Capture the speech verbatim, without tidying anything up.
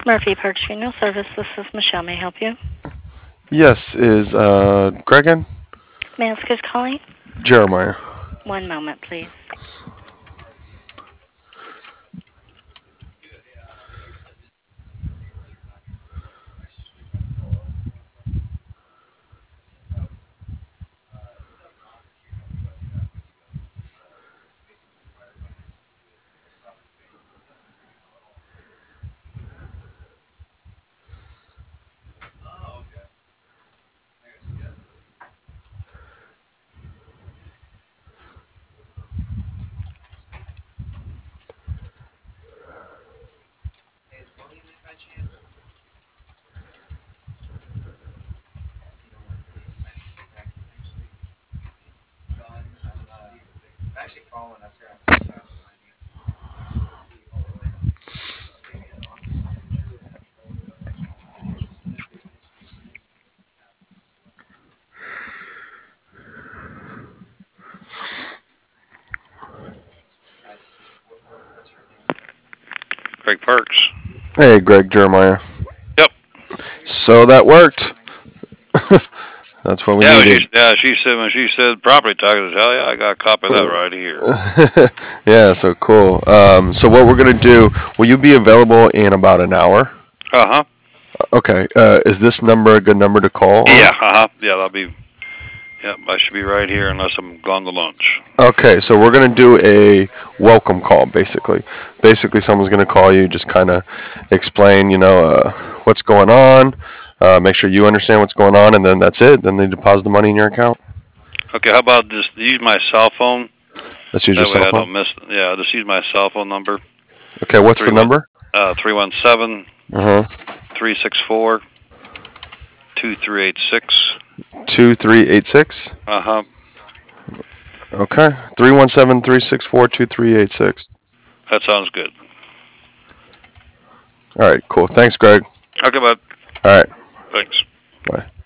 Murphy Parks Funeral Service. This is Michelle. May I help you? Yes, is uh, Greg in? May I ask who's calling? Jeremiah. One moment, please. Greg Parks. Hey, Greg, Jeremiah. Yep. So that worked. That's what we Yeah, needed. she, yeah, she said when she said property taxes, hell yeah, I got a copy of that right here. Yeah, so cool. Um, so what we're gonna do? Will you be available in about an hour? Uh huh. Okay. Uh, is this number a good number to call on? Yeah. Uh huh. Yeah, that'll be. Yep, I should be right here unless I'm gone to lunch. Okay, so we're gonna do a welcome call, basically. Basically, someone's gonna call you, just kind of explain, you know, uh, what's going on, uh, make sure you understand what's going on, and then that's it. Then they deposit the money in your account. Okay, how about just use my cell phone? Let's use your That way cell I phone. don't miss. Yeah, just use my cell phone number. Okay, what's the Three one number? uh three one seven Uh three six four two three eight six. huh. Two three eight six. Uh huh. Okay. Three one seven three six four two three eight six. That sounds good. All right. Cool. Thanks, Greg. Okay, bud. All right. Thanks. Bye.